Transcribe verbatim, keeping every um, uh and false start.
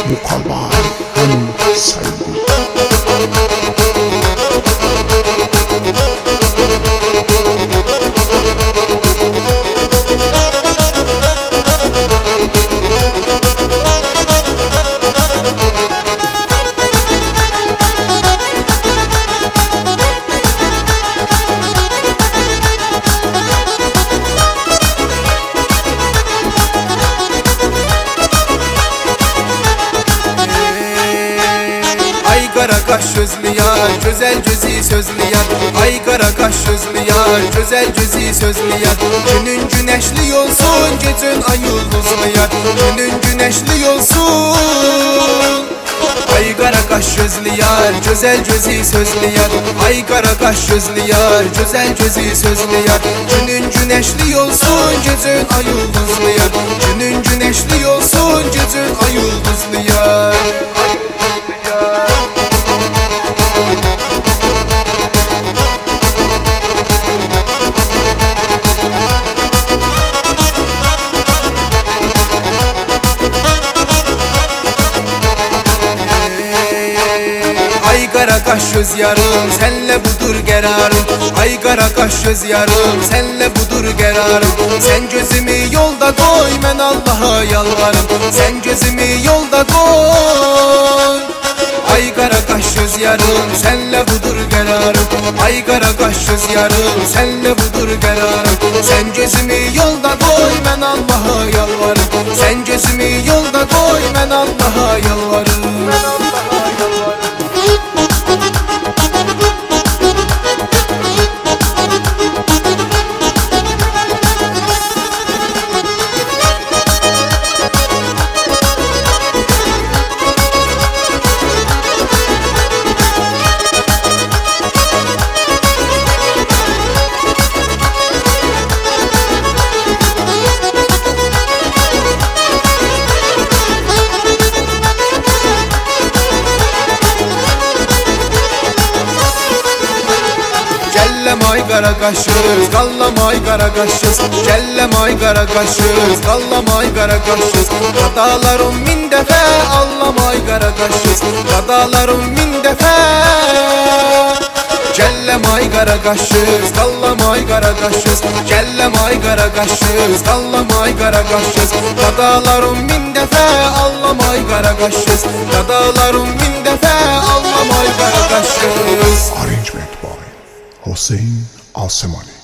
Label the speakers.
Speaker 1: mukabbar hem saygı.
Speaker 2: Kara kaş gözlü yar, güzel gözü sözlü yar. Ay kara kaş gözlü yar, güzel gözü sözlü yar. Günün güneşli olsun, gecen ay yıldızlı yar. Günün güneşli olsun. Ay kara kaş gözlü yar, güzel gözü sözlü yar. Ay kara kaş gözlü yar, güzel gözü sözlü yar. Günün güneşli olsun, gecen ay yıldızlı yar. Günün güneşli olsun, gecen ay yıldızlı yar. Ay kara kaş göz yarım, senle budur kararım. Ay kara kaş göz yarım, senle budur kararım. Sen gözümü yolda koy, ben Allah'a yalvarım. Sen gözümü yolda koy. Ay kara kaş göz yarım, senle budur kararım. Ay kara kaş göz yarım, senle budur kararım. Sen gözümü yolda koy, ben Allah'a yalvarım. Sen gözümü yolda koy, ben Allah'a yalvarım. Kellem ay kara kaşız, kallam ay kara kaşız. Kellem ay kara kaşız, kallam ay kara kaşız. Hatalarım min defa, allam ay kara kaşız. Hatalarım min defa. Kellem ay kara kaşız, kallam ay kara kaşız. Kellem ay kara kaşız, kallam ay kara kaşız. Hatalarım min defa, allam ay kara kaşız. Hatalarım min defa, allam ay kara kaşız.
Speaker 1: Arrangement by Hossein Alsemani.